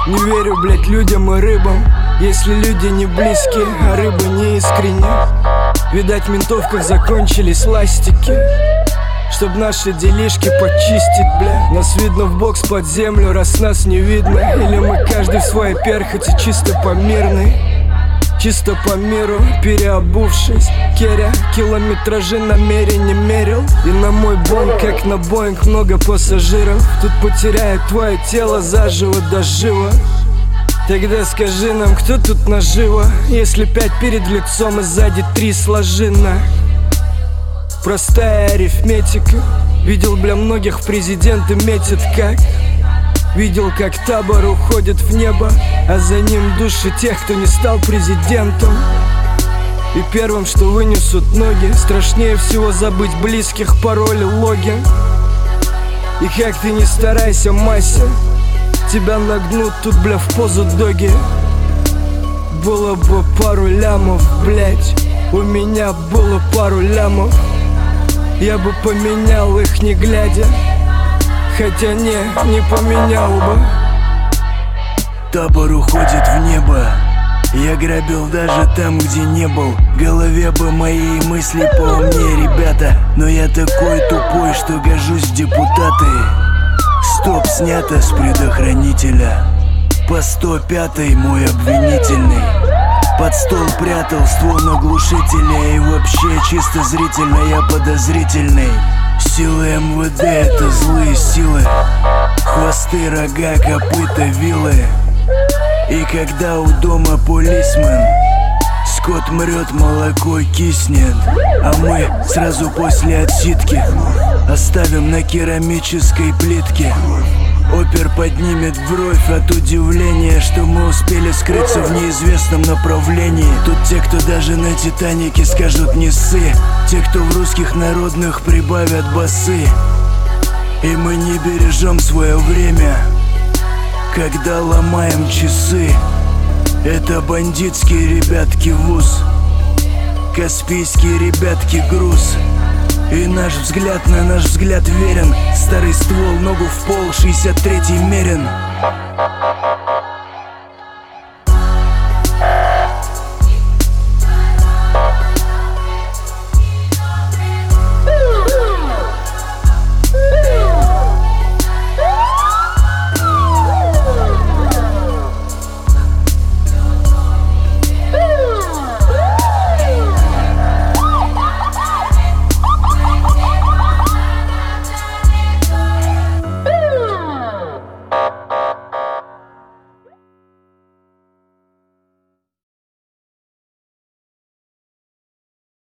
Не верю, блять, людям и рыбам, если люди не близкие, а рыба не искренне. Видать, в ментовках закончились ластики, чтоб наши делишки почистить, бля. Нас видно в бокс под землю, раз нас не видно. Или мы каждый в свой перхоти, чисто по мирной, чисто по миру, переобувшись. Керя километражи намеренно мерил. И на мой бонг, как на Боинг, много пассажиров. Тут потеряет твое тело заживо до жива. Тогда скажи нам, кто тут наживо, если 5 перед лицом и сзади 3 сложено. Простая арифметика. Видел, бля, многих в президенты метят как. Видел, как табор уходит в небо, а за ним души тех, кто не стал президентом. И первым, что вынесут ноги, страшнее всего забыть близких, пароли, логин. И как ты не старайся, Мася, тебя нагнут тут, бля, в позу доги. Было бы пару лямов, блять, у меня было пару лямов. Я бы поменял их, не глядя, хотя не поменял бы. Табор уходит в небо, я грабил даже там, где не был. В голове бы мои мысли поумнее, ребята, но я такой тупой, что гожусь в депутаты. Стоп, снято с предохранителя. По 105-й мой обвинительный. Под стол прятал ствол на глушителя. И вообще чисто зрительно я подозрительный. Силы МВД — это злые силы. Хвосты, рога, копыта, вилы. И когда у дома полисмен, скот мрет, молоко киснет, а мы сразу после отсидки оставим на керамической плитке. Опер поднимет бровь от удивления, что мы успели скрыться в неизвестном направлении. Тут те, кто даже на Титанике скажут не ссы, те, кто в русских народных прибавят басы. И мы не бережем свое время, когда ломаем часы. Это бандитские ребятки вуз, каспийские ребятки груз. И наш взгляд на наш взгляд верен. Старый ствол, ногу в пол, 63-й мерен.